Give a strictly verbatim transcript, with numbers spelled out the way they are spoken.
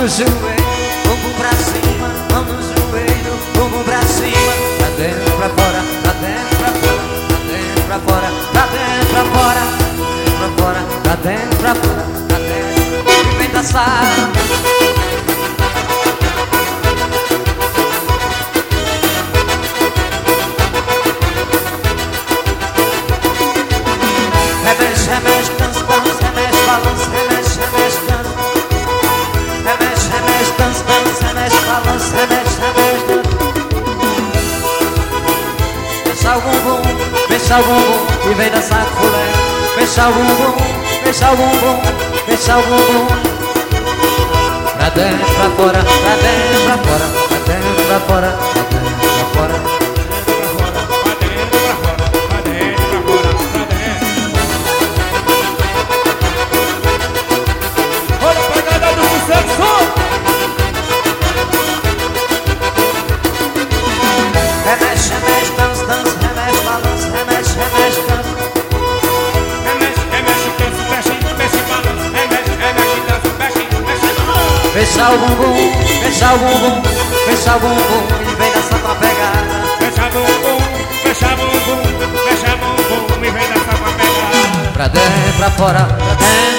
no joelho, bumbum pra cima, mão no joelho, bumbum pra cima. Pra dentro, pra fora, pra dentro, pra fora, pra dentro, pra fora, pra dentro, pra fora, pra fora, pra dentro, pra fora, pra dentro. E vem dançar. Remexe, remexe, dança, dança, remexe, balança, remexe, remexe, dança. Remexe, remexe, dança, dança, remexe, balança, remexe, remexe, dança. Fecha o bumbum, fecha o bumbum e vem dançar com fulé. Fecha o bumbum, fecha o bumbum, fecha o bumbum. Pra dentro, pra fora, pra dentro, pra fora, pra dentro, pra fora, pra dentro, pra fora. Remexe, remexe, dança, dança, remexe, balança, remexe, remexe, dança. Remexe, remexe, dança, mexe, mexe, balança, remexe, remexe, dança, mexe, mexe, balança. Fecha o bumbum, fecha o bumbum, fecha o bumbum e vem dançar com a pegada. Fecha bumbum, fecha bumbum, fecha bumbum e vem dançar com a pegada. Pra dentro, pra fora, pra dentro.